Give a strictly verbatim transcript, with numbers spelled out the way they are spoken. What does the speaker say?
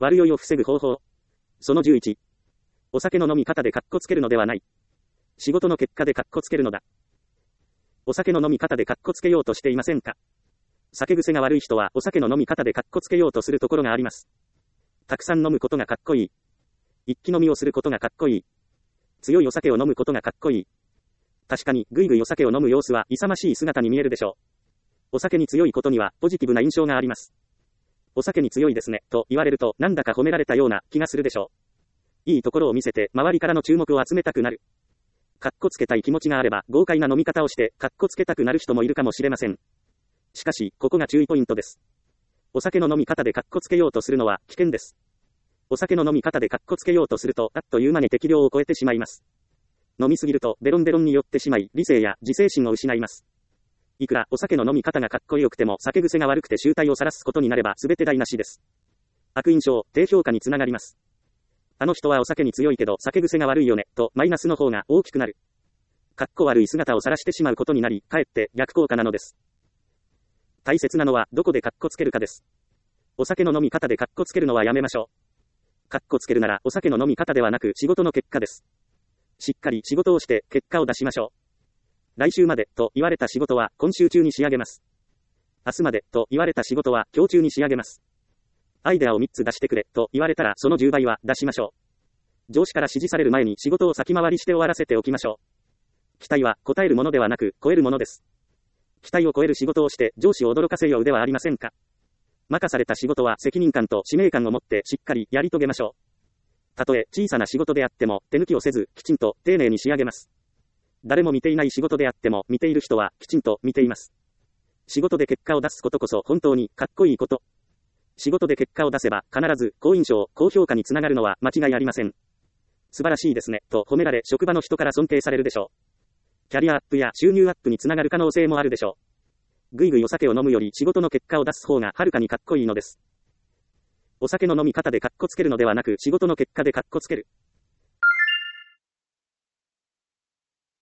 悪酔いを防ぐ方法。そのじゅういち。お酒の飲み方でカッコつけるのではない。仕事の結果でカッコつけるのだ。お酒の飲み方でカッコつけようとしていませんか？酒癖が悪い人はお酒の飲み方でカッコつけようとするところがあります。たくさん飲むことがかっこいい。一気飲みをすることがかっこいい。強いお酒を飲むことがかっこいい。確かに、ぐいぐいお酒を飲む様子は勇ましい姿に見えるでしょう。お酒に強いことにはポジティブな印象があります。お酒に強いですね、と言われるとなんだか褒められたような気がするでしょう。いいところを見せて周りからの注目を集めたくなる。かっこつけたい気持ちがあれば豪快な飲み方をしてかっこつけたくなる人もいるかもしれません。しかし、ここが注意ポイントです。お酒の飲み方でかっこつけようとするのは危険です。お酒の飲み方でかっこつけようとするとあっという間に適量を超えてしまいます。飲みすぎるとデロンデロンに酔ってしまい理性や自制心を失います。いくらお酒の飲み方がかっこよくても酒癖が悪くて醜態を晒すことになれば全て台無しです。悪印象、低評価につながります。あの人はお酒に強いけど酒癖が悪いよね、とマイナスの方が大きくなる。かっこ悪い姿を晒してしまうことになり、かえって逆効果なのです。大切なのはどこでかっこつけるかです。お酒の飲み方でかっこつけるのはやめましょう。かっこつけるならお酒の飲み方ではなく仕事の結果です。しっかり仕事をして結果を出しましょう。来週までと言われた仕事は今週中に仕上げます。明日までと言われた仕事は今日中に仕上げます。アイデアをみっつ出してくれと言われたらそのじゅうばいは出しましょう。上司から指示される前に仕事を先回りして終わらせておきましょう。期待は応えるものではなく超えるものです。期待を超える仕事をして上司を驚かせようではありませんか。任された仕事は責任感と使命感を持ってしっかりやり遂げましょう。たとえ小さな仕事であっても手抜きをせずきちんと丁寧に仕上げます。誰も見ていない仕事であっても見ている人はきちんと見ています。仕事で結果を出すことこそ本当にかっこいいこと。仕事で結果を出せば必ず好印象、高評価につながるのは間違いありません。素晴らしいですねと褒められ職場の人から尊敬されるでしょう。キャリアアップや収入アップにつながる可能性もあるでしょう。ぐいぐいお酒を飲むより仕事の結果を出す方がはるかにかっこいいのです。お酒の飲み方でかっこつけるのではなく仕事の結果でかっこつける。